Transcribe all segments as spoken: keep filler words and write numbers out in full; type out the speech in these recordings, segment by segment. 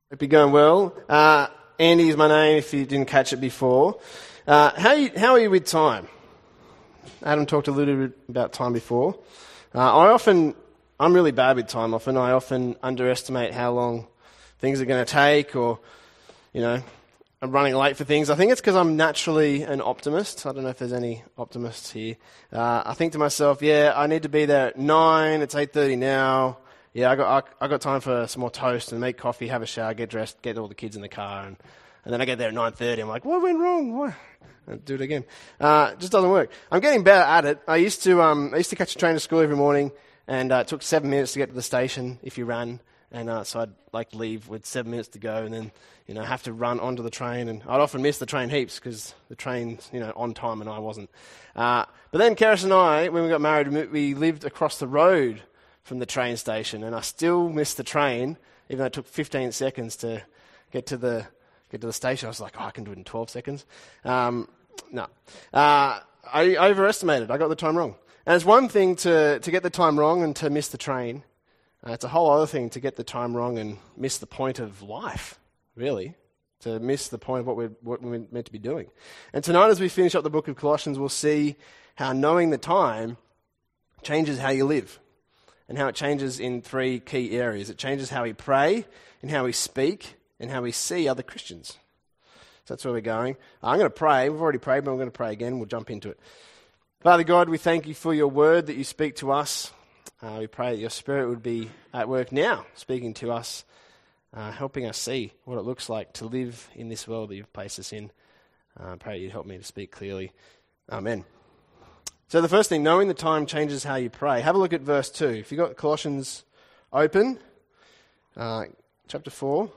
Hope you're going well. Uh, Andy is my name if you didn't catch it before. Uh, how, you, how are you with time? Adam talked a little bit about time before. Uh, I often, I'm really bad with time often. I often underestimate how long things are going to take, or, you know, I'm running late for things. I think it's because I'm naturally an optimist. I don't know if there's any optimists here. Uh, I think to myself, yeah, I need to be there at nine. It's eight thirty now. Yeah, I got I, I got time for some more toast and make coffee, have a shower, get dressed, get all the kids in the car, and, and then I get there at nine thirty. I'm like, what went wrong? What? I'll do it again. Uh, it just doesn't work. I'm getting better at it. I used to um, I used to catch a train to school every morning, and uh, it took seven minutes to get to the station if you ran, and uh, so I'd like leave with seven minutes to go, and then you know have to run onto the train, and I'd often miss the train heaps because the train's you know on time and I wasn't. Uh, but then Karis and I, when we got married, we lived across the road from the train station, and I still missed the train, even though it took fifteen seconds to get to the get to the station. I was like, oh, I can do it in twelve seconds. Um, no. Uh, I overestimated. I got the time wrong. And it's one thing to, to get the time wrong and to miss the train. Uh, it's a whole other thing to get the time wrong and miss the point of life, really, to miss the point of what we're, what we're meant to be doing. And tonight, as we finish up the book of Colossians, we'll see how knowing the time changes how you live, and how it changes in three key areas. It changes how we pray, and how we speak, and how we see other Christians. So that's where we're going. I'm going to pray. We've already prayed, but I'm going to pray again. We'll jump into it. Father God, we thank you for your word that you speak to us. Uh, we pray that your Spirit would be at work now, speaking to us, uh, helping us see what it looks like to live in this world that you've placed us in. Uh, I pray that you'd help me to speak clearly. Amen. So the first thing, knowing the time changes how you pray. Have a look at verse two. If you've got Colossians open, uh, chapter four,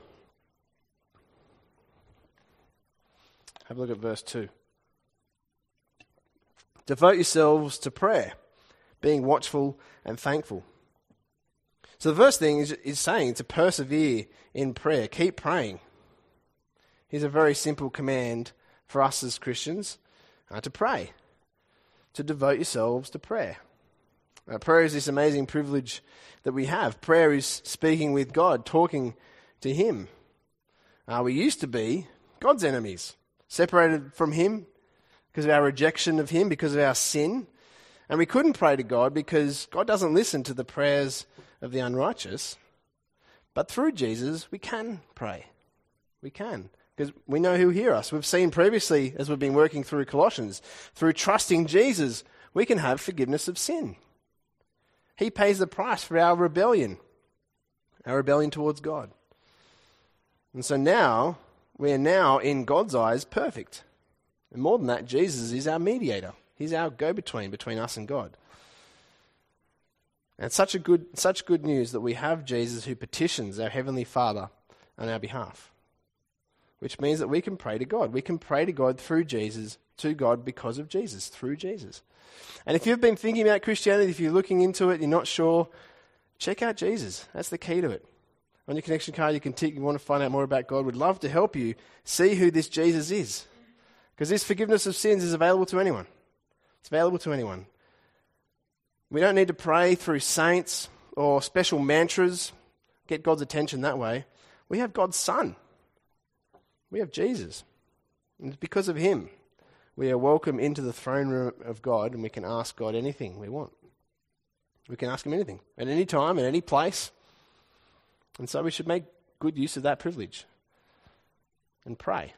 have a look at verse two. Devote yourselves to prayer, being watchful and thankful. So the first thing is, is saying to persevere in prayer. Keep praying. Here's a very simple command for us as Christians, uh, to pray. To devote yourselves to prayer. Uh, prayer is this amazing privilege that we have. Prayer is speaking with God, talking to Him. Uh, we used to be God's enemies, separated from Him because of our rejection of Him, because of our sin. And we couldn't pray to God because God doesn't listen to the prayers of the unrighteous. But through Jesus, we can pray. We can. Because we know who'll hear us. We've seen previously, as we've been working through Colossians, through trusting Jesus, we can have forgiveness of sin. He pays the price for our rebellion, our rebellion towards God. And so now, we are now, in God's eyes, perfect. And more than that, Jesus is our mediator. He's our go-between between us and God. And it's such a good, such good news that we have Jesus who petitions our Heavenly Father on our behalf. Which means that we can pray to God. We can pray to God through Jesus, to God because of Jesus, through Jesus. And if you've been thinking about Christianity, if you're looking into it, you're not sure, check out Jesus. That's the key to it. On your connection card, you can tick, you want to find out more about God. We'd love to help you see who this Jesus is. Because this forgiveness of sins is available to anyone. It's available to anyone. We don't need to pray through saints or special mantras, get God's attention that way. We have God's Son. We have Jesus. And it's because of Him we are welcome into the throne room of God, and we can ask God anything we want. We can ask Him anything, at any time, at any place. And so we should make good use of that privilege and pray.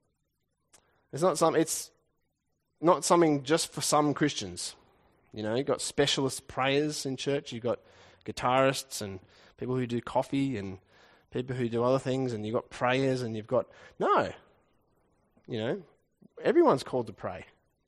It's not some, it's not something just for some Christians. You know, you've got specialist prayers in church. You've got guitarists and people who do coffee and people who do other things, and you've got prayers, and you've got... No. You know, everyone's called to pray.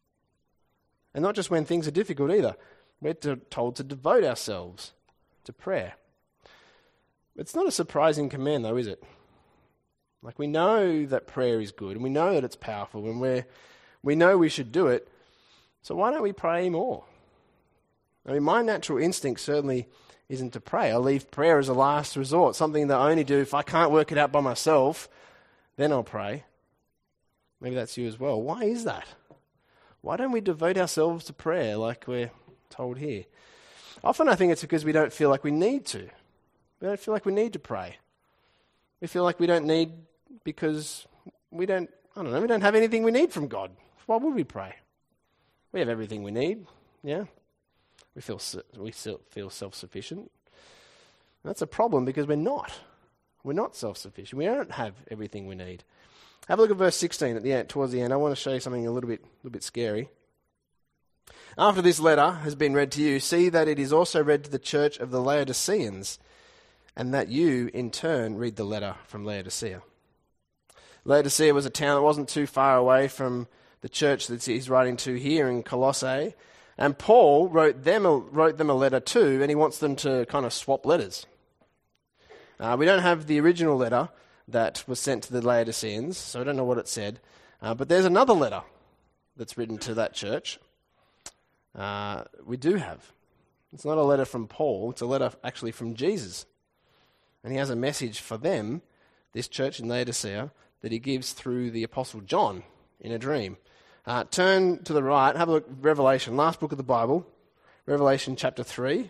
And not just when things are difficult either. We're to, told to devote ourselves to prayer. It's not a surprising command though, is it? Like, we know that prayer is good, and we know that it's powerful, and we're, we know we should do it. So why don't we pray more? I mean, my natural instinct certainly isn't to pray. I leave prayer as a last resort, something that I only do if I can't work it out by myself, then I'll pray. Maybe that's you as well. Why is that? Why don't we devote ourselves to prayer like we're told here? Often I think it's because we don't feel like we need to. We don't feel like we need to pray. We feel like we don't need because we don't, I don't know, we don't have anything we need from God. Why would we pray? We have everything we need, yeah? We feel we feel self-sufficient. That's a problem because we're not. We're not self-sufficient. We don't have everything we need. Have a look at verse sixteen at the end, towards the end. I want to show you something a little bit, a little bit scary. After this letter has been read to you, see that it is also read to the church of the Laodiceans, and that you, in turn, read the letter from Laodicea. Laodicea was a town that wasn't too far away from the church that he's writing to here in Colossae, and Paul wrote them a, wrote them a letter too, and he wants them to kind of swap letters. Uh, we don't have the original letter that was sent to the Laodiceans, so I don't know what it said, uh, but there's another letter that's written to that church. Uh, we do have. It's not a letter from Paul, it's a letter actually from Jesus. And he has a message for them, this church in Laodicea, that he gives through the Apostle John in a dream. Uh, turn to the right, have a look, Revelation, last book of the Bible, Revelation chapter three.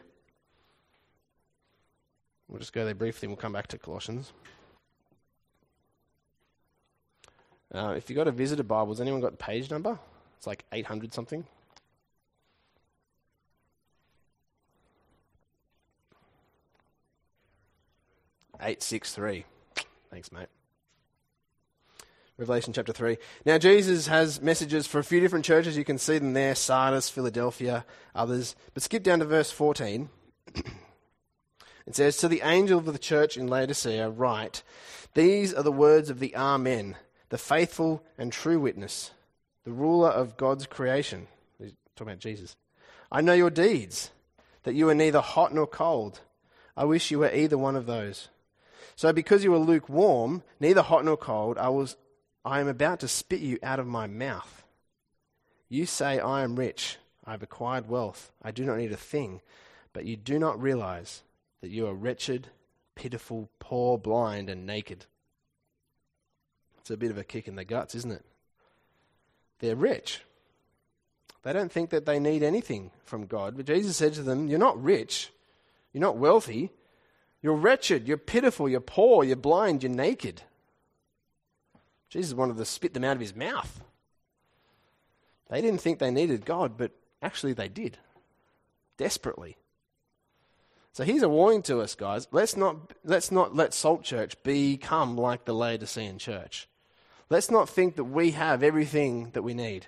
We'll just go there briefly and we'll come back to Colossians. Uh, if you've got a visitor Bible, has anyone got the page number? It's like eight hundred something. eight sixty-three. Thanks, mate. Revelation chapter three. Now, Jesus has messages for a few different churches. You can see them there, Sardis, Philadelphia, others. But skip down to verse fourteen. It says, to the angel of the church in Laodicea, write, these are the words of the Amen, the faithful and true witness, the ruler of God's creation. He's talking about Jesus. I know your deeds, that you are neither hot nor cold. I wish you were either one of those. So because you are lukewarm, neither hot nor cold, I was, I am about to spit you out of my mouth. You say, I am rich, I have acquired wealth, I do not need a thing, but you do not realize that you are wretched, pitiful, poor, blind, and naked. It's a bit of a kick in the guts, isn't it? They're rich. They don't think that they need anything from God. But Jesus said to them, you're not rich, you're not wealthy, you're wretched, you're pitiful, you're poor, you're blind, you're naked. Jesus wanted to spit them out of his mouth. They didn't think they needed God, but actually they did. Desperately. So here's a warning to us, guys. Let's not, let's not let Salt Church become like the Laodicean church. Let's not think that we have everything that we need.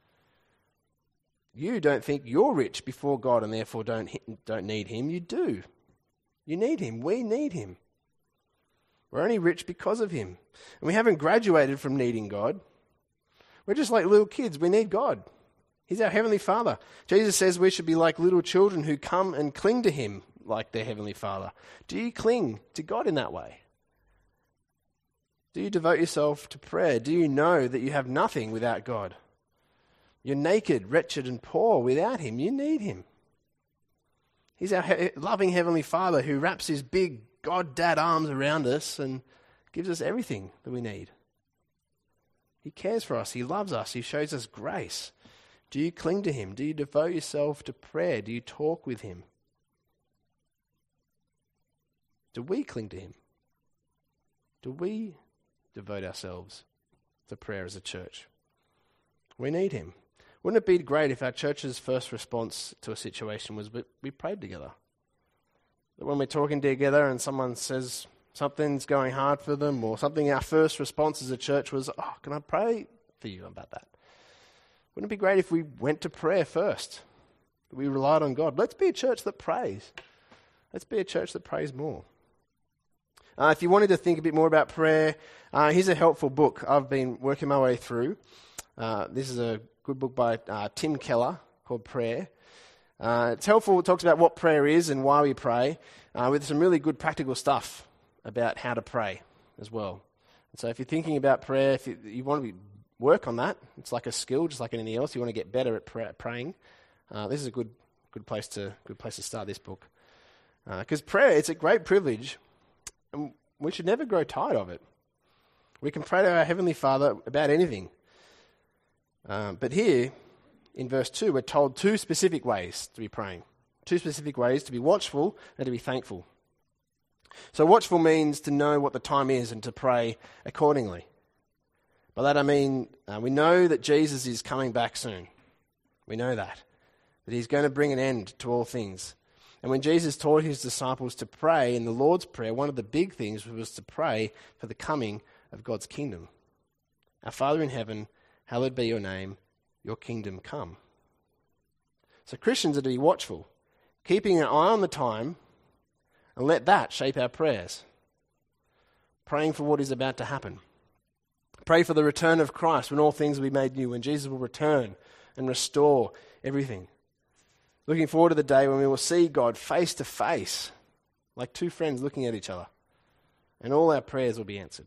You don't think you're rich before God and therefore don't, don't need him. You do. You need him. We need him. We're only rich because of him. And we haven't graduated from needing God. We're just like little kids. We need God. He's our Heavenly Father. Jesus says we should be like little children who come and cling to him like their Heavenly Father. Do you cling to God in that way? Do you devote yourself to prayer? Do you know that you have nothing without God? You're naked, wretched, and poor without him. You need him. He's our he- loving Heavenly Father who wraps his big God-dad arms around us and gives us everything that we need. He cares for us. He loves us. He shows us grace. Do you cling to him? Do you devote yourself to prayer? Do you talk with him? Do we cling to him? Do we devote ourselves to prayer as a church? We need him. Wouldn't it be great if our church's first response to a situation was we, we prayed together? That when we're talking together and someone says something's going hard for them or something, our first response as a church was, oh, can I pray for you about that? Wouldn't it be great if we went to prayer first? That we relied on God. Let's be a church that prays. Let's be a church that prays more. Uh, if you wanted to think a bit more about prayer, uh, here's a helpful book I've been working my way through. Uh, this is a good book by uh, Tim Keller called Prayer. Uh, it's helpful. It talks about what prayer is and why we pray, uh, with some really good practical stuff about how to pray as well. And so if you're thinking about prayer, if you, you want to be, work on that, it's like a skill, just like anything else. You want to get better at pray, praying. Uh, this is a good good place to good place to start this book. Because uh, prayer, it's a great privilege, and we should never grow tired of it. We can pray to our Heavenly Father about anything. Um, but here, in verse two, we're told two specific ways to be praying. Two specific ways to be watchful and to be thankful. So watchful means to know what the time is and to pray accordingly. By that I mean uh, we know that Jesus is coming back soon. We know that. That he's going to bring an end to all things. And when Jesus taught his disciples to pray in the Lord's Prayer, one of the big things was to pray for the coming of God's kingdom. Our Father in heaven, hallowed be your name, your kingdom come. So Christians are to be watchful, keeping an eye on the time, and let that shape our prayers. Praying for what is about to happen. Pray for the return of Christ when all things will be made new, when Jesus will return and restore everything. Looking forward to the day when we will see God face to face, like two friends looking at each other, and all our prayers will be answered.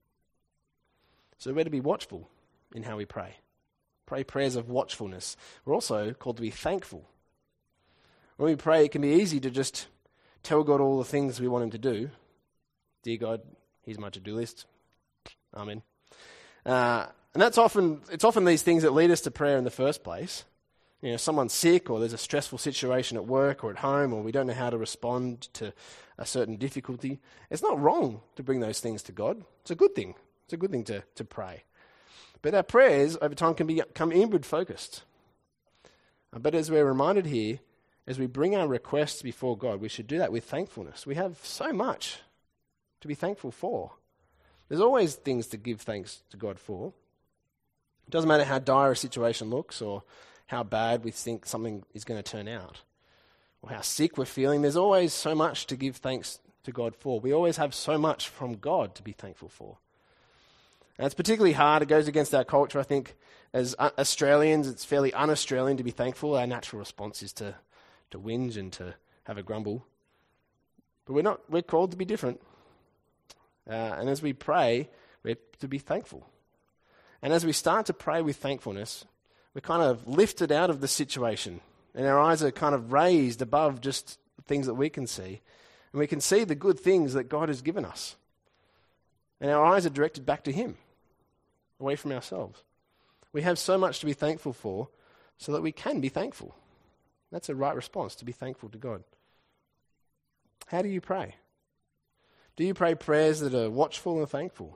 So we're to be watchful in how we pray. Pray prayers of watchfulness. We're also called to be thankful. When we pray, it can be easy to just tell God all the things we want him to do. Dear God, here's my to-do list. Amen. Uh, and that's often, it's often these things that lead us to prayer in the first place. You know, someone's sick, or there's a stressful situation at work or at home, or we don't know how to respond to a certain difficulty. It's not wrong to bring those things to God. It's a good thing. It's a good thing to, to pray. But our prayers over time can become inward focused. But as we're reminded here, as we bring our requests before God, we should do that with thankfulness. We have so much to be thankful for. There's always things to give thanks to God for. It doesn't matter how dire a situation looks or how bad we think something is going to turn out or how sick we're feeling. There's always so much to give thanks to God for. We always have so much from God to be thankful for. And it's particularly hard. It goes against our culture, I think. As Australians, it's fairly un-Australian to be thankful. Our natural response is to, to whinge and to have a grumble. But we're not. We're called to be different. Uh, and as we pray, we're to be thankful. And as we start to pray with thankfulness, we're kind of lifted out of the situation. And our eyes are kind of raised above just the things that we can see. And we can see the good things that God has given us. And our eyes are directed back to him, away from ourselves. We have so much to be thankful for so that we can be thankful. That's a right response, to be thankful to God. How do you pray? Do you pray prayers that are watchful and thankful?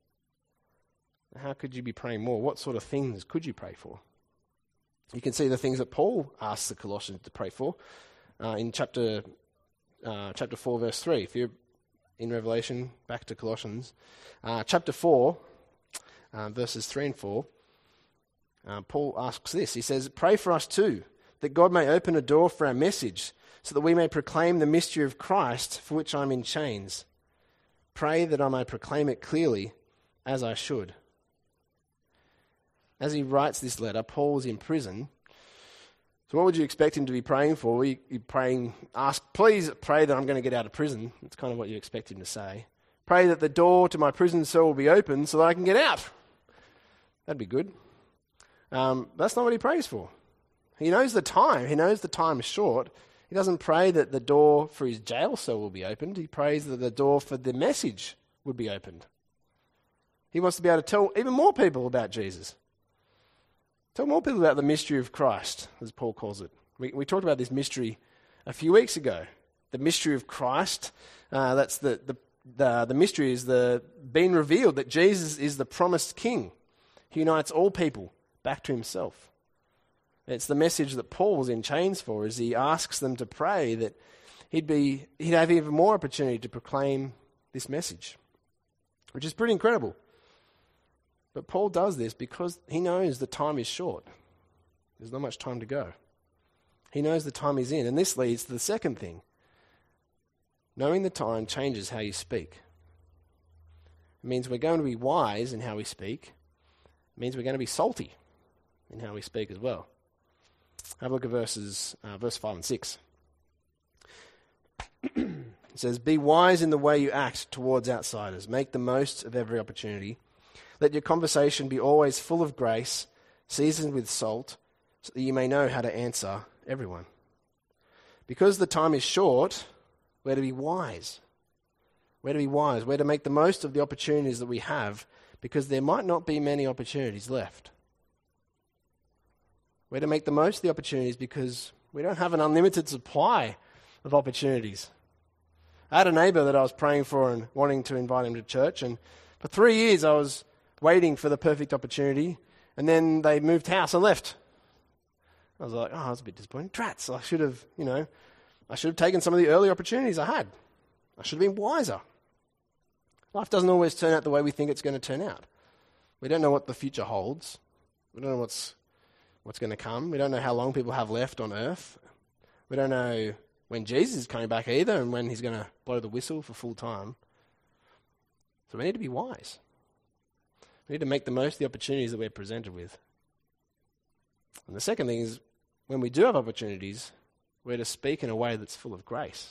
How could you be praying more? What sort of things could you pray for? You can see the things that Paul asks the Colossians to pray for uh, in chapter uh, chapter four, verse three. If you're in Revelation, back to Colossians, uh, chapter four, uh, verses three and four, uh, Paul asks this. He says, "Pray for us too, that God may open a door for our message, so that we may proclaim the mystery of Christ, for which I'm in chains. Pray that I may proclaim it clearly, as I should." As he writes this letter, Paul's in prison. So what would you expect him to be praying for? You, you praying, ask, please pray that I'm going to get out of prison. That's kind of what you expect him to say. Pray that the door to my prison cell will be open so that I can get out. That'd be good. Um, that's not what he prays for. He knows the time. He knows the time is short. He doesn't pray that the door for his jail cell will be opened. He prays that the door for the message would be opened. He wants to be able to tell even more people about Jesus. Tell more people about the mystery of Christ, as Paul calls it. We, we talked about this mystery a few weeks ago. The mystery of Christ, uh, that's the, the, the, the mystery is the being revealed that Jesus is the promised king. He unites all people back to himself. It's the message that Paul was in chains for, as he asks them to pray that he'd be he'd have even more opportunity to proclaim this message, which is pretty incredible. But Paul does this because he knows the time is short. There's not much time to go. He knows the time is in. And this leads to the second thing. Knowing the time changes how you speak. It means we're going to be wise in how we speak. It means we're going to be salty in how we speak as well. Have a look at verses, uh, verse five and six. It says, "Be wise in the way you act towards outsiders. Make the most of every opportunity. Let your conversation be always full of grace, seasoned with salt, so that you may know how to answer everyone." Because the time is short, we're to be wise. We're to be wise. We're to make the most of the opportunities that we have, because there might not be many opportunities left. We're to make the most of the opportunities because we don't have an unlimited supply of opportunities. I had a neighbour that I was praying for and wanting to invite him to church, and for three years I was waiting for the perfect opportunity, and then they moved house and left. I was like, oh, I was a bit disappointed. Drats, I should have, you know, I should have taken some of the early opportunities I had. I should have been wiser. Life doesn't always turn out the way we think it's going to turn out. We don't know what the future holds. We don't know what's what's going to come. We don't know how long people have left on earth. We don't know when Jesus is coming back either and when he's going to blow the whistle for full time. So we need to be wise. We need to make the most of the opportunities that we're presented with. And the second thing is, when we do have opportunities, we're to speak in a way that's full of grace.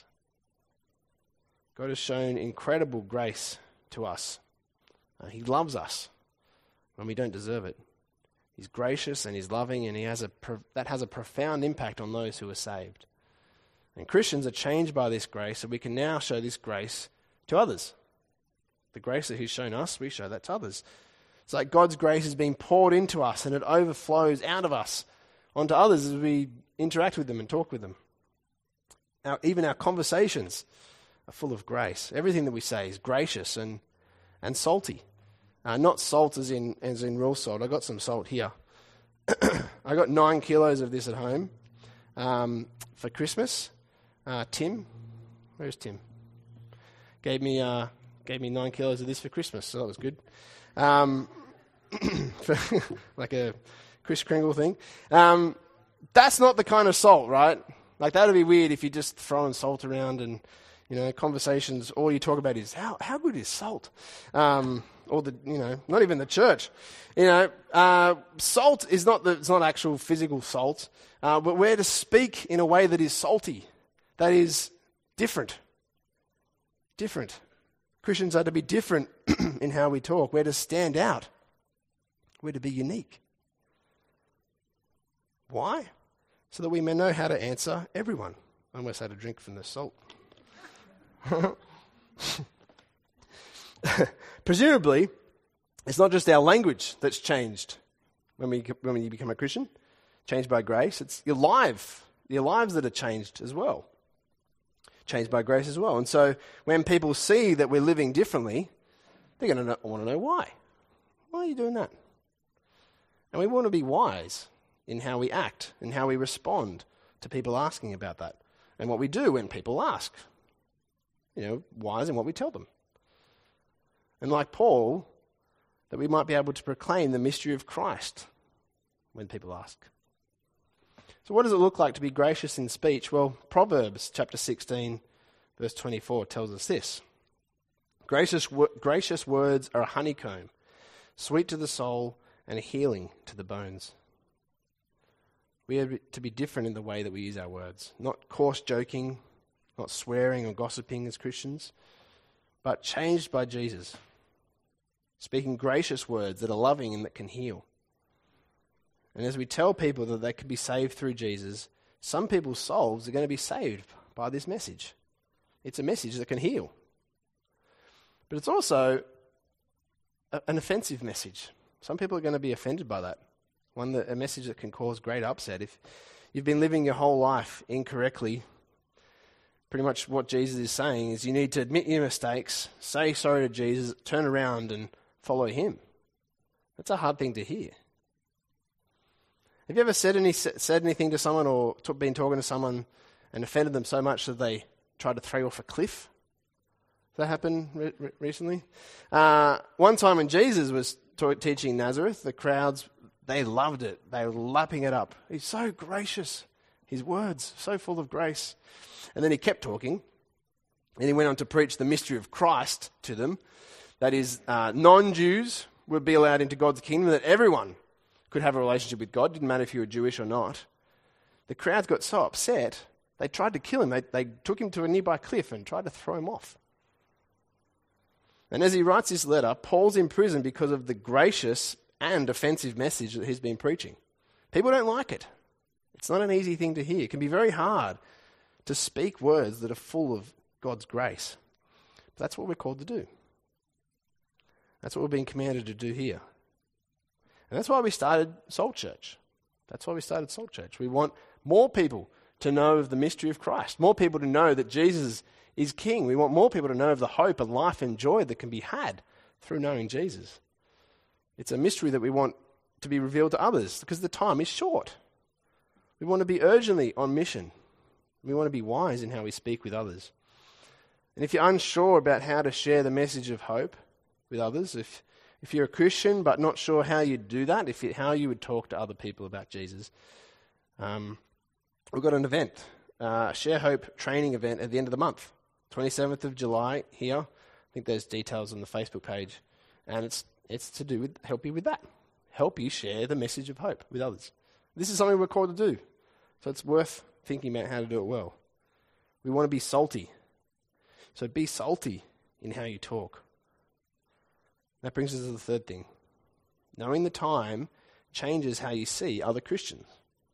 God has shown incredible grace to us. Uh, he loves us when we don't deserve it. He's gracious and he's loving, and he has a pro- that has a profound impact on those who are saved. And Christians are changed by this grace, and we can now show this grace to others. The grace that he's shown us, we show that to others. It's like God's grace is being poured into us, and it overflows out of us onto others as we interact with them and talk with them. Now, even our conversations are full of grace. Everything that we say is gracious and, and salty. Uh, not salt as in as in real salt. I got some salt here. I got nine kilos of this at home um, for Christmas. Uh, Tim, where's Tim? Gave me uh, gave me nine kilos of this for Christmas, so that was good. Um, like a Kris Kringle thing. Um, that's not the kind of salt, right? Like, that would be weird if you're just throwing salt around and, you know, conversations, all you talk about is, how how good is salt? Um, or the, you know, not even the church. You know, uh, salt is not the, it's not actual physical salt, uh, but we're to speak in a way that is salty, that is different. Different. Christians are to be different in how we talk. We're to stand out. We're to be unique. Why? So that we may know how to answer everyone. I almost had a drink from the salt. Presumably, it's not just our language that's changed when we when you become a Christian, changed by grace. It's your life, your lives that are changed as well. Changed by grace as well. And so when people see that we're living differently, they're going to want to know why. Why are you doing that? And we want to be wise in how we act and how we respond to people asking about that, and what we do when people ask. You know, wise in what we tell them. And like Paul, that we might be able to proclaim the mystery of Christ when people ask. So what does it look like to be gracious in speech? Well, Proverbs chapter sixteen, verse twenty-four tells us this. Gracious, gracious words are a honeycomb, sweet to the soul and a healing to the bones. We are to be different in the way that we use our words. Not coarse joking, not swearing or gossiping as Christians, but changed by Jesus. Speaking gracious words that are loving and that can heal. And as we tell people that they can be saved through Jesus, some people's souls are going to be saved by this message. It's a message that can heal. But it's also a, an offensive message. Some people are going to be offended by that. One that, a message that can cause great upset. If you've been living your whole life incorrectly, pretty much what Jesus is saying is you need to admit your mistakes, say sorry to Jesus, turn around and follow him. That's a hard thing to hear. Have you ever said any said anything to someone or t- been talking to someone and offended them so much that they tried to throw you off a cliff? Did that happen re- re- recently? Uh, one time when Jesus was t- teaching in Nazareth, the crowds, they loved it. They were lapping it up. He's so gracious. His words, so full of grace. And then he kept talking, and he went on to preach the mystery of Christ to them. That is, uh, non-Jews would be allowed into God's kingdom, that everyone could have a relationship with God. Didn't matter if you were Jewish or not. The crowds got so upset, they tried to kill him. They, they took him to a nearby cliff and tried to throw him off. And as he writes this letter, Paul's in prison because of the gracious and offensive message that he's been preaching. People don't like it. It's not an easy thing to hear. It can be very hard to speak words that are full of God's grace. But that's what we're called to do. That's what we're being commanded to do here. And that's why we started Salt Church. That's why we started Salt Church. We want more people to know of the mystery of Christ, more people to know that Jesus is King. We want more people to know of the hope and life and joy that can be had through knowing Jesus. It's a mystery that we want to be revealed to others because the time is short. We want to be urgently on mission. We want to be wise in how we speak with others. And if you're unsure about how to share the message of hope with others, if if you're a Christian but not sure how you'd do that, if you, how you would talk to other people about Jesus, um, we've got an event, uh, a Share Hope training event at the end of the month, twenty-seventh of July here. I think there's details on the Facebook page, and it's it's to do with help you with that, help you share the message of hope with others. This is something we're called to do, so it's worth thinking about how to do it well. We want to be salty, so be salty in how you talk. That brings us to the third thing. Knowing the time changes how you see other Christians.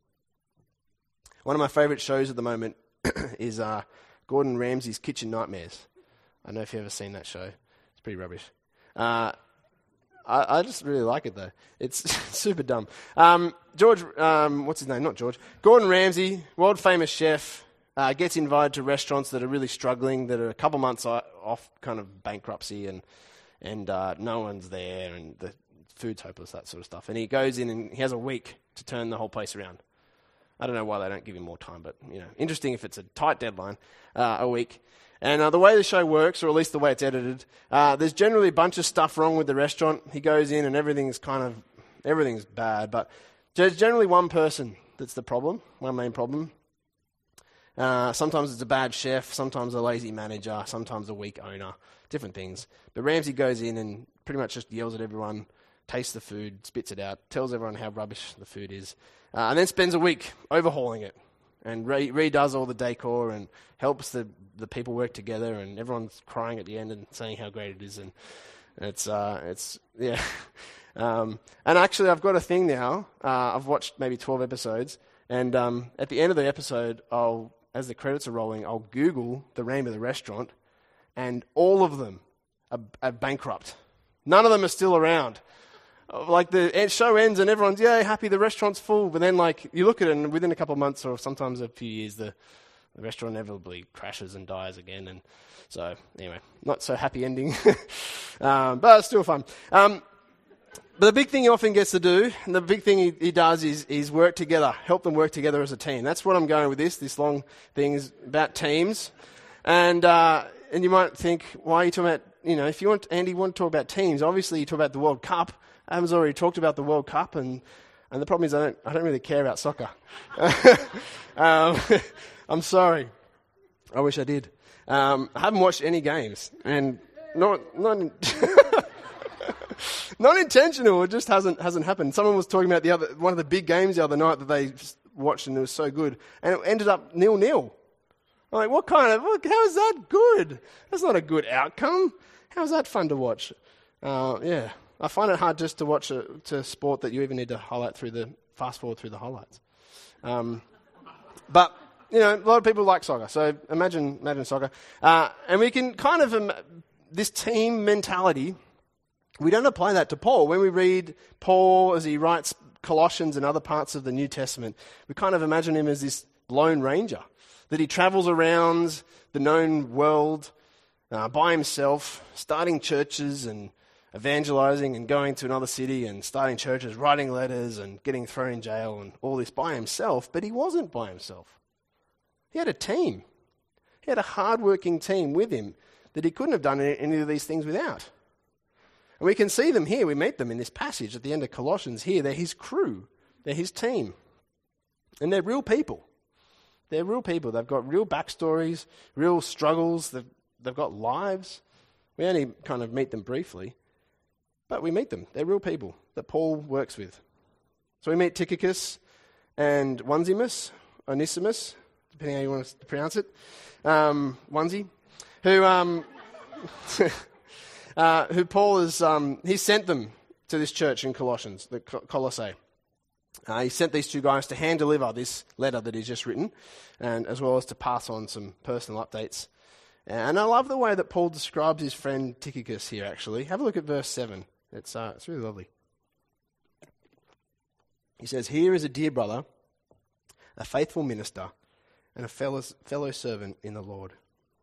One of my favourite shows at the moment is uh, Gordon Ramsay's Kitchen Nightmares. I don't know if you've ever seen that show. It's pretty rubbish. Uh, I, I just really like it, though. It's super dumb. Um, George, um, what's his name? Not George. Gordon Ramsay, world-famous chef, uh, gets invited to restaurants that are really struggling, that are a couple months off kind of bankruptcy, and and uh, no one's there, and the food's hopeless, that sort of stuff. And he goes in and he has a week to turn the whole place around. I don't know why they don't give him more time, but, you know, interesting if it's a tight deadline, uh, a week. And uh, the way the show works, or at least the way it's edited, uh, there's generally a bunch of stuff wrong with the restaurant. He goes in and everything's kind of, everything's bad, but there's generally one person that's the problem, one main problem. Uh, sometimes it's a bad chef, sometimes a lazy manager, sometimes a weak owner, different things. But Ramsay goes in and pretty much just yells at everyone, tastes the food, spits it out, tells everyone how rubbish the food is, uh, and then spends a week overhauling it and re- redoes all the decor and helps the, the people work together, and everyone's crying at the end and saying how great it is. And it's, uh, it's yeah. um, and actually, I've got a thing now. Uh, I've watched maybe twelve episodes, and um, at the end of the episode, I'll, as the credits are rolling, I'll Google the name of the restaurant, and all of them are, are bankrupt. None of them are still around. Like the show ends and everyone's, yeah, happy, the restaurant's full. But then like you look at it and within a couple of months or sometimes a few years, the, the restaurant inevitably crashes and dies again. And so anyway, not so happy ending, um, but it's still fun. Um, but the big thing he often gets to do, and the big thing he, he does is, is work together, help them work together as a team. That's what I'm going with this. This long thing is about teams. And, uh, and you might think, why are you talking about, you know, if you want, Andy, want to talk about teams, obviously you talk about the World Cup. Adam's already talked about the World Cup, and, and the problem is I don't I don't really care about soccer. um, I'm sorry. I wish I did. Um, I haven't watched any games, and not not not intentional. It just hasn't hasn't happened. Someone was talking about the other one of the big games the other night that they watched, and it was so good, and it ended up nil nil. I'm like, what kind of? What, how is that good? That's not a good outcome. How's that fun to watch? Uh, yeah. I find it hard just to watch a to sport that you even need to highlight through the fast forward through the highlights. Um, but you know, a lot of people like soccer, so imagine imagine soccer, uh, and we can kind of um, this team mentality. We don't apply that to Paul when we read Paul as he writes Colossians and other parts of the New Testament. We kind of imagine him as this lone ranger that he travels around the known world uh, by himself, starting churches and evangelizing and going to another city and starting churches, writing letters and getting thrown in jail and all this by himself. But he wasn't by himself. He had a team. He had a hard-working team with him that he couldn't have done any of these things without. And we can see them here. We meet them in this passage at the end of Colossians here. They're his crew. They're his team. And they're real people. They're real people. They've got real backstories, real struggles. They've, they've got lives. We only kind of meet them briefly. But we meet them. They're real people that Paul works with. So we meet Tychicus and Onesimus, Onesimus, depending how you want to pronounce it, um, Onesie, who um, uh, who Paul is, um, he sent them to this church in Colossians, the Colossae. Uh, he sent these two guys to hand deliver this letter that he's just written, and as well as to pass on some personal updates. And I love the way that Paul describes his friend Tychicus here, actually. Have a look at verse seven. It's uh, it's really lovely. He says, "Here is a dear brother, a faithful minister, and a fellow, fellow servant in the Lord.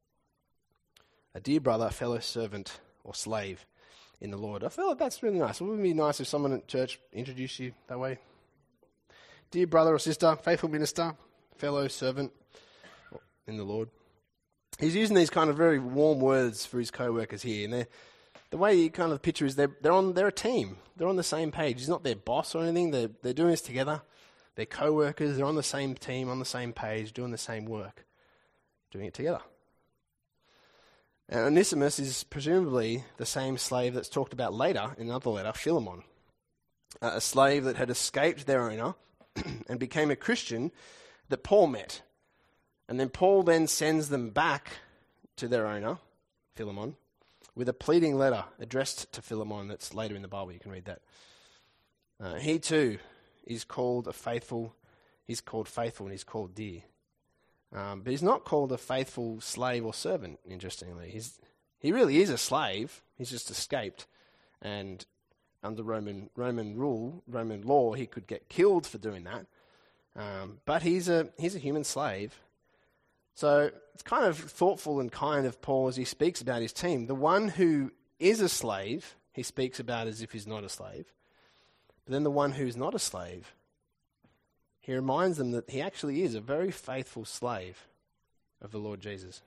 A dear brother, fellow servant or slave in the Lord. I feel like that's really nice. It would be nice if someone at church introduced you that way. Dear brother or sister, faithful minister, fellow servant in the Lord. He's using these kind of very warm words for his co-workers here, and the way you kind of picture is they're they're on they're a team. They're on the same page. He's not their boss or anything. They're they're doing this together. They're co-workers. They're on the same team, on the same page, doing the same work, doing it together. And Onesimus is presumably the same slave that's talked about later in another letter, Philemon, uh, a slave that had escaped their owner and became a Christian that Paul met. And then Paul then sends them back to their owner, Philemon, with a pleading letter addressed to Philemon that's later in the Bible. You can read that. Uh, he too is called a faithful, he's called faithful and he's called dear. Um, but he's not called a faithful slave or servant, interestingly. He's, he really is a slave. He's just escaped. And under Roman Roman rule, Roman law, he could get killed for doing that. Um, but he's a he's a human slave. So it's kind of thoughtful and kind of Paul as he speaks about his team. The one who is a slave, he speaks about as if he's not a slave. But then the one who's not a slave, he reminds them that he actually is a very faithful slave of the Lord Jesus.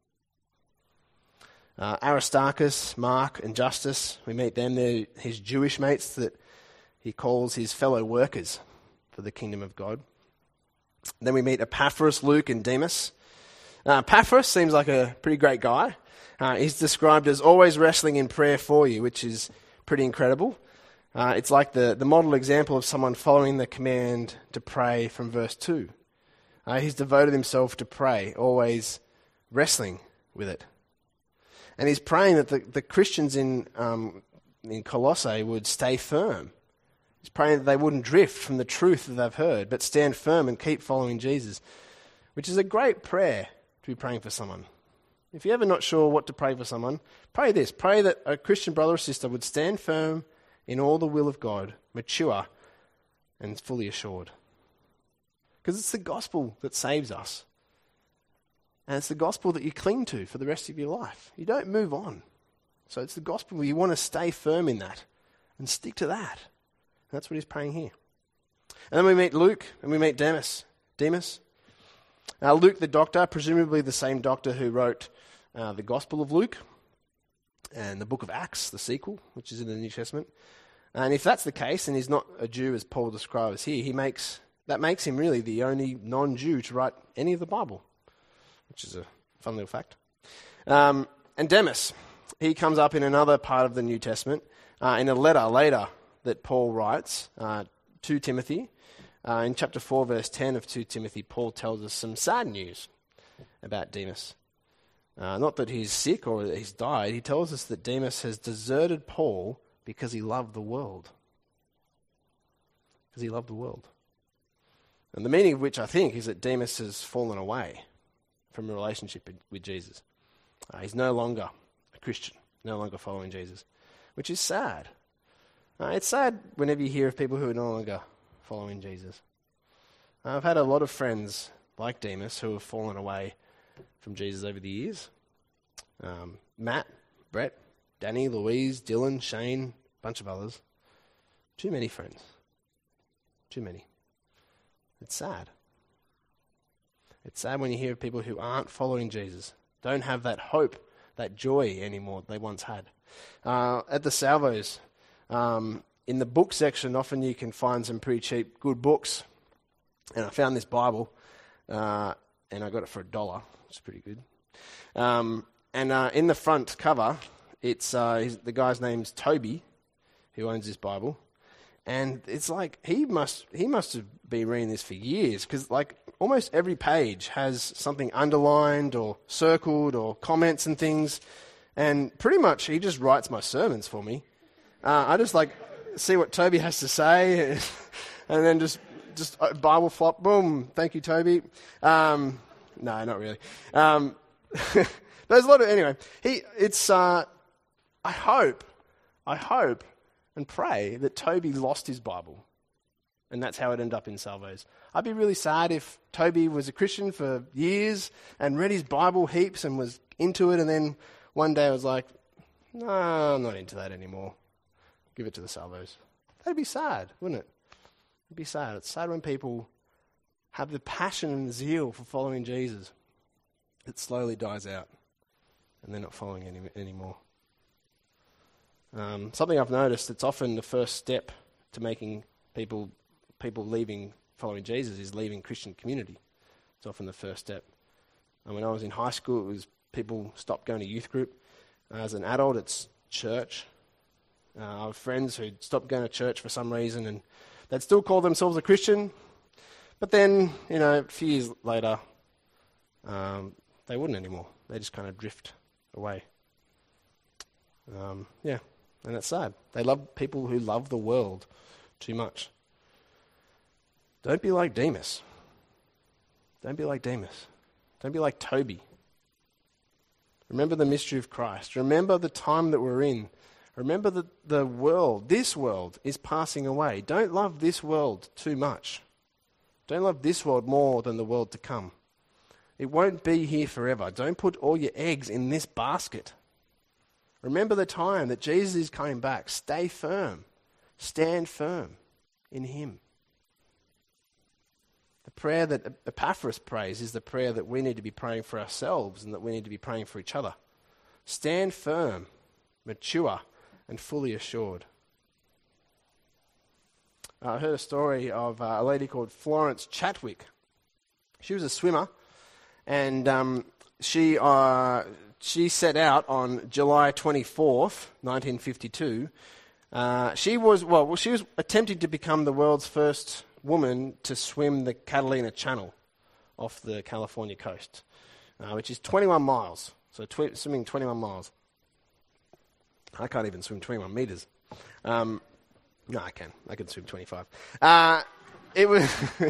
Uh, Aristarchus, Mark, and Justus, we meet them. They're his Jewish mates that he calls his fellow workers for the kingdom of God. Then we meet Epaphras, Luke, and Demas. Uh, Epaphras seems like a pretty great guy. Uh, he's described as always wrestling in prayer for you, which is pretty incredible. Uh, it's like the, the model example of someone following the command to pray from verse two. Uh, he's devoted himself to pray, always wrestling with it. And he's praying that the, the Christians in um, in Colossae would stay firm. He's praying that they wouldn't drift from the truth that they've heard, but stand firm and keep following Jesus, which is a great prayer to be praying for someone. If you're ever not sure what to pray for someone, pray this. Pray that a Christian brother or sister would stand firm in all the will of God, mature and fully assured. Because it's the gospel that saves us. And it's the gospel that you cling to for the rest of your life. You don't move on. So it's the gospel. You want to stay firm in that and stick to that. And that's what he's praying here. And then we meet Luke and we meet Demas. Demas. Uh, Luke the doctor, presumably the same doctor who wrote uh, the Gospel of Luke and the book of Acts, the sequel, which is in the New Testament. And if that's the case, and he's not a Jew as Paul describes here, he makes that makes him really the only non-Jew to write any of the Bible, which is a fun little fact. Um, and Demas, he comes up in another part of the New Testament, uh, in a letter later that Paul writes uh, to Timothy. Uh, in chapter four, verse ten of Second Timothy, Paul tells us some sad news about Demas. Uh, not that he's sick or that he's died. He tells us that Demas has deserted Paul because he loved the world. Because he loved the world. And the meaning of which, I think, is that Demas has fallen away from a relationship with Jesus. Uh, he's no longer a Christian, no longer following Jesus, which is sad. Uh, it's sad whenever you hear of people who are no longer following Jesus. Uh, I've had a lot of friends like Demas who have fallen away from Jesus over the years. Um, Matt, Brett, Danny, Louise, Dylan, Shane, a bunch of others. Too many friends. Too many. It's sad. It's sad when you hear of people who aren't following Jesus, don't have that hope, that joy anymore they once had. Uh, at the Salvos, um, in the book section, often you can find some pretty cheap, good books. And I found this Bible, uh, and I got it for a dollar, which is pretty good. Um, and uh, in the front cover, it's uh, his, the guy's name's Toby, who owns this Bible. And it's like, he must he must have been reading this for years, because like almost every page has something underlined or circled or comments and things. And pretty much he just writes my sermons for me. Uh, I just like see what Toby has to say, and then just just Bible flop, boom, thank you, Toby. Um, no, not really. Um, there's a lot of anyway. He, it's. Uh, I hope, I hope, and pray that Toby lost his Bible, And that's how it ended up in Salvos. I'd be really sad if Toby was a Christian for years and read his Bible heaps and was into it, and then one day I was like, no, I'm not into that anymore. Give it to the Salvos. That'd be sad, wouldn't it? It'd be sad. It's sad when people have the passion and zeal for following Jesus. It slowly dies out and they're not following any anymore. Um, something I've noticed, it's often the first step to making people people leaving following Jesus is leaving Christian community. It's often the first step. And when I was in high school, it was people stopped going to youth group. As an adult, it's church. Uh, I have friends who stopped going to church for some reason, and they'd still call themselves a Christian. But then, you know, a few years later, um, they wouldn't anymore. They just kind of drift away. Um, yeah, and it's sad. They love people who love the world too much. Don't be like Demas. Don't be like Demas. Don't be like Toby. Remember the mystery of Christ. Remember the time that we're in. Remember that the world, this world, is passing away. Don't love this world too much. Don't love this world more than the world to come. It won't be here forever. Don't put all your eggs in this basket. Remember the time that Jesus is coming back. Stay firm. Stand firm in him. The prayer that Epaphras prays is the prayer that we need to be praying for ourselves and that we need to be praying for each other. Stand firm, mature, and fully assured. I heard a story of uh, a lady called Florence Chatwick. She was a swimmer, and um, she uh, she set out on July twenty-fourth, nineteen fifty-two. Uh, she was well, well, she was attempting to become the world's first woman to swim the Catalina Channel off the California coast, uh, which is twenty-one miles. So tw- swimming twenty-one miles. I can't even swim twenty-one meters. Um, no, I can. I can swim twenty-five. Uh, it was,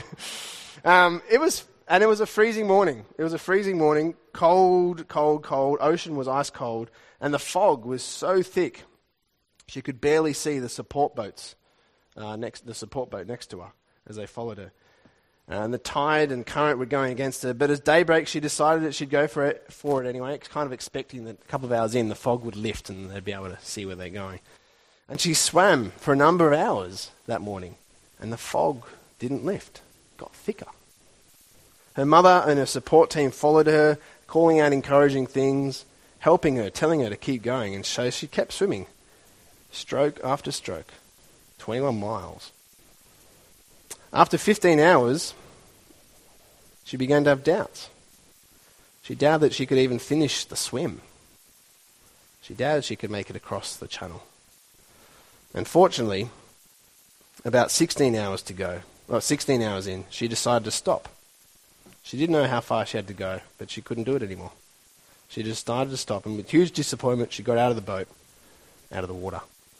um, it was, and it was a freezing morning. It was a freezing morning, cold, cold, cold. Ocean was ice cold, and the fog was so thick she could barely see the support boats uh, next, the support boat next to her as they followed her. And the tide and current were going against her. But as daybreak, she decided that she'd go for it, for it anyway, kind of expecting that a couple of hours in, the fog would lift and they'd be able to see where they're going. And she swam for a number of hours that morning, and the fog didn't lift. It got thicker. Her mother and her support team followed her, calling out encouraging things, helping her, telling her to keep going. And so she kept swimming, stroke after stroke, twenty-one miles. After fifteen hours, she began to have doubts. She doubted that she could even finish the swim. She doubted she could make it across the channel. Unfortunately, about sixteen hours to go, well, sixteen hours in, she decided to stop. She didn't know how far she had to go, but she couldn't do it anymore. She just decided to stop, and with huge disappointment, she got out of the boat, out of the water.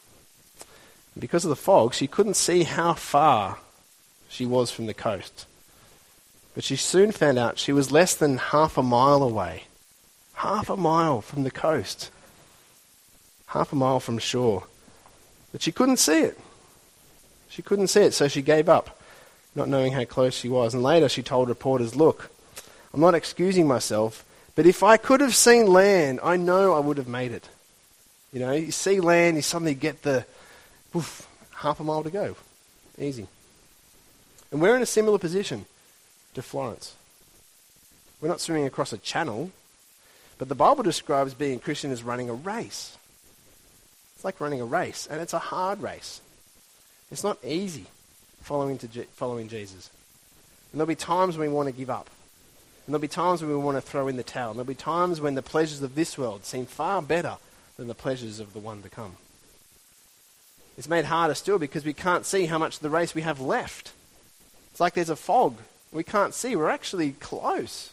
And because of the fog, she couldn't see how far she was from the coast. But she soon found out she was less than half a mile away. Half a mile from the coast. Half a mile from shore. But she couldn't see it. She couldn't see it, so she gave up, not knowing how close she was. And later she told reporters, look, I'm not excusing myself, but if I could have seen land, I know I would have made it. You know, you see land, you suddenly get the, oof, half a mile to go. Easy. And we're in a similar position to Florence. We're not swimming across a channel, but the Bible describes being a Christian as running a race. It's like running a race, and it's a hard race. It's not easy following to Je- following Jesus. And there'll be times when we want to give up. And there'll be times when we want to throw in the towel. And there'll be times when the pleasures of this world seem far better than the pleasures of the one to come. It's made harder still because we can't see how much of the race we have left. It's like there's a fog. We can't see. We're actually close.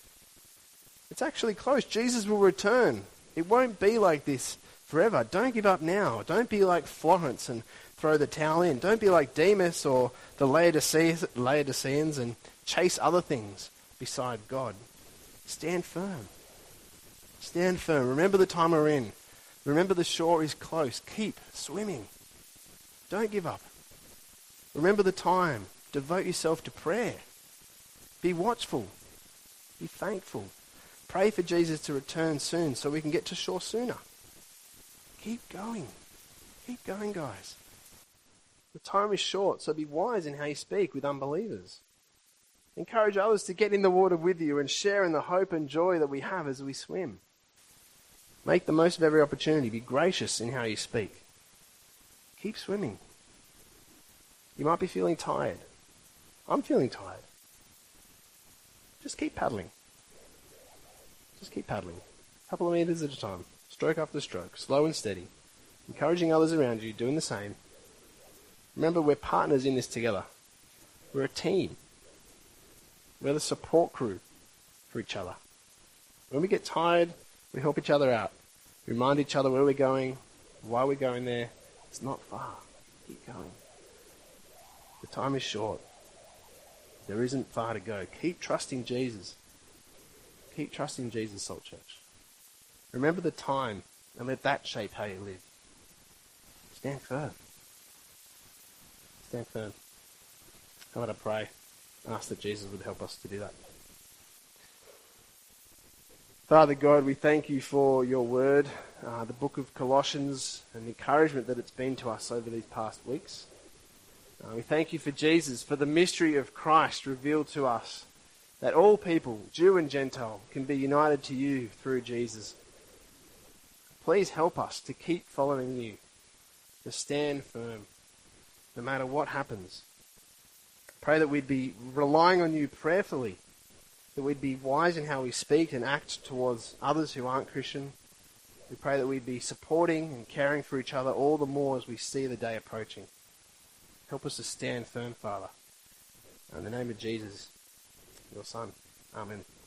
It's actually close. Jesus will return. It won't be like this forever. Don't give up now. Don't be like Florence and throw the towel in. Don't be like Demas or the Laodiceans and chase other things beside God. Stand firm. Stand firm. Remember the time we're in. Remember the shore is close. Keep swimming. Don't give up. Remember the time. Devote yourself to prayer. Be watchful. Be thankful. Pray for Jesus to return soon so we can get to shore sooner. Keep going. Keep going, guys. The time is short, so be wise in how you speak with unbelievers. Encourage others to get in the water with you and share in the hope and joy that we have as we swim. Make the most of every opportunity. Be gracious in how you speak. Keep swimming. You might be feeling tired. I'm feeling tired. Just keep paddling. Just keep paddling. A couple of meters at a time. Stroke after stroke. Slow and steady. Encouraging others around you, doing the same. Remember, we're partners in this together. We're a team. We're the support crew for each other. When we get tired, we help each other out. We remind each other where we're going, why we're going there. It's not far. Keep going. The time is short. There isn't far to go. Keep trusting Jesus. Keep trusting Jesus, Salt Church. Remember the time and let that shape how you live. Stand firm. Stand firm. How about I pray and ask that Jesus would help us to do that. Father God, we thank you for your word, uh, the book of Colossians, and the encouragement that it's been to us over these past weeks. Uh, we thank you for Jesus, for the mystery of Christ revealed to us, that all people, Jew and Gentile, can be united to you through Jesus. Please help us to keep following you, to stand firm, no matter what happens. Pray that we'd be relying on you prayerfully, that we'd be wise in how we speak and act towards others who aren't Christian. We pray that we'd be supporting and caring for each other all the more as we see the day approaching. Help us to stand firm, Father. In the name of Jesus, your Son. Amen.